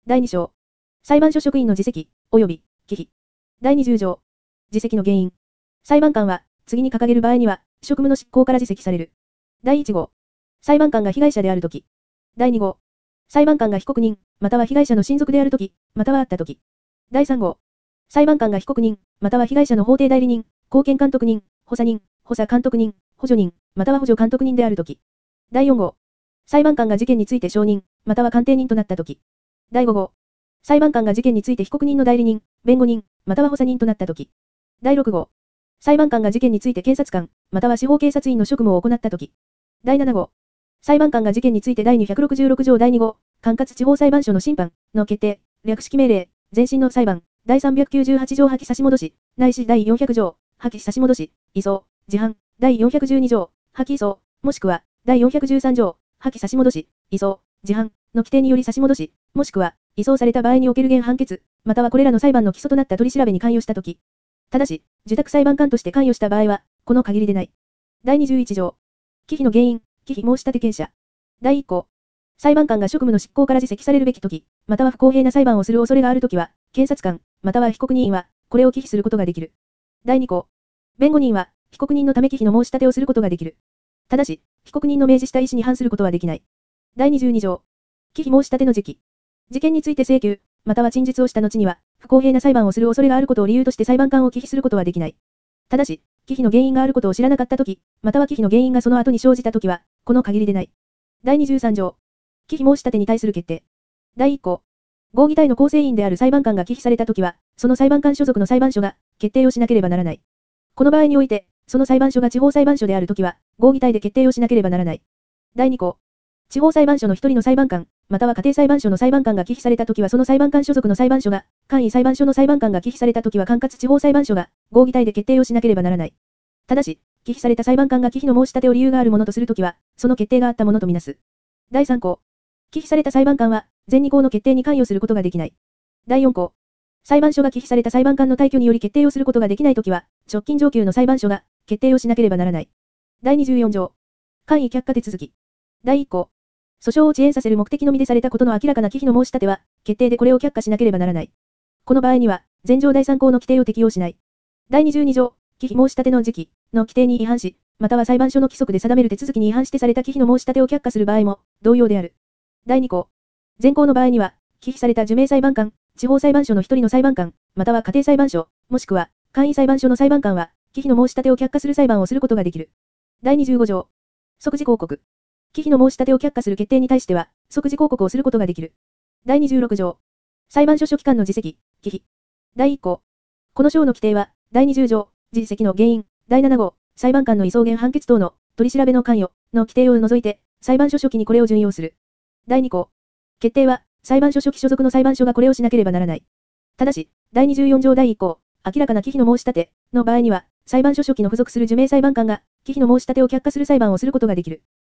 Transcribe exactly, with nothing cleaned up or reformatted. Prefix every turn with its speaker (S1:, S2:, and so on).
S1: だいに章。裁判所職員の自責、及び、忌避。だいにじゅう条。自責の原因。裁判官は、次に掲げる場合には、職務の執行から自責される。だいいち号。裁判官が被害者であるとき。だいに号。裁判官が被告人、または被害者の親族であるとき、またはあったとき。だいさん号。裁判官が被告人、または被害者の法定代理人、後見監督人、補佐人、補佐監督人、補助人、または補助監督人であるとき。だいよん号。裁判官が事件について証人、または鑑定人となったとき。だいご号。裁判官が事件について被告人の代理人、弁護人、または補佐人となったとき。だいろく号。裁判官が事件について検察官、または司法警察員の職務を行ったとき。だいなな号。裁判官が事件について第にひゃくろくじゅうろく条だいに号、管轄地方裁判所の審判の決定、略式命令、前審の裁判、だいさんびゃくきゅうじゅうはち条破棄差し戻し、ないし第よんひゃく条、破棄差し戻し、移送、事犯、だいよんひゃくじゅうに条、破棄移送、もしくは、だいよんひゃくじゅうさん条、破棄差し戻し、移送、事犯の規定により差し戻し、もしくは、移送された場合における原判決、またはこれらの裁判の基礎となった取り調べに関与したとき。ただし、受託裁判官として関与した場合は、この限りでない。だいにじゅういち条。忌避の原因、忌避申し立て権者。だいいっ項。裁判官が職務の執行から自責されるべきとき、または不公平な裁判をする恐れがあるときは、検察官、または被告人は、これを忌避することができる。だいに項。弁護人は、被告人のため忌避の申し立てをすることができる。ただし、被告人の明示した意思に反することはできない。だいにじゅうに条。忌避申し立ての時期。事件について請求、または陳述をした後には、不公平な裁判をする恐れがあることを理由として裁判官を忌避することはできない。ただし、忌避の原因があることを知らなかったとき、または忌避の原因がその後に生じたときは、この限りでない。だいにじゅうさん条。忌避申し立てに対する決定。だいいっ項。合議体の構成員である裁判官が忌避されたときは、その裁判官所属の裁判所が決定をしなければならない。この場合において、その裁判所が地方裁判所であるときは、合議体で決定をしなければならない。だいに項。地方裁判所の一人の裁判官、または家庭裁判所の裁判官が忌避されたときはその裁判官所属の裁判所が、簡易裁判所の裁判官が忌避されたときは管轄地方裁判所が、合議体で決定をしなければならない。ただし、忌避された裁判官が忌避の申し立てを理由があるものとするときは、その決定があったものとみなす。だいさん項。忌避された裁判官は、前に項の決定に関与することができない。だいよん項。裁判所が忌避された裁判官の退去により決定をすることができないときは、直近上級の裁判所が、決定をしなければならない。だいにじゅうよん条。簡易却下手続き。だいいっ項。訴訟を遅延させる目的のみでされたことの明らかな忌避の申し立ては、決定でこれを却下しなければならない。この場合には、前条だいさん項の規定を適用しない。だいにじゅうに条。忌避申し立ての時期の規定に違反し、または裁判所の規則で定める手続きに違反してされた忌避の申し立てを却下する場合も、同様である。だいに項。前項の場合には、忌避された受命裁判官、地方裁判所の一人の裁判官、または家庭裁判所、もしくは、簡易裁判所の裁判官は、忌避の申し立てを却下する裁判をすることができる。だいにじゅうご条。即時抗告。忌避の申し立てを却下する決定に対しては、即時抗告をすることができる。だいにじゅうろく条。裁判所書記官の自責、忌避。だいいっ項。この章の規定は、だいにじゅう条、自責の原因、だいなな号、裁判官の移送原判決等の取り調べの関与の規定を除いて、裁判所書記にこれを準用する。だいに項。決定は、裁判所書記所属の裁判所がこれをしなければならない。ただし、だいにじゅうよん条だいいっ項、明らかな忌避の申し立ての場合には、裁判所書記の付属する受命裁判官が、忌避の申し立てを却下する裁判をすることができる。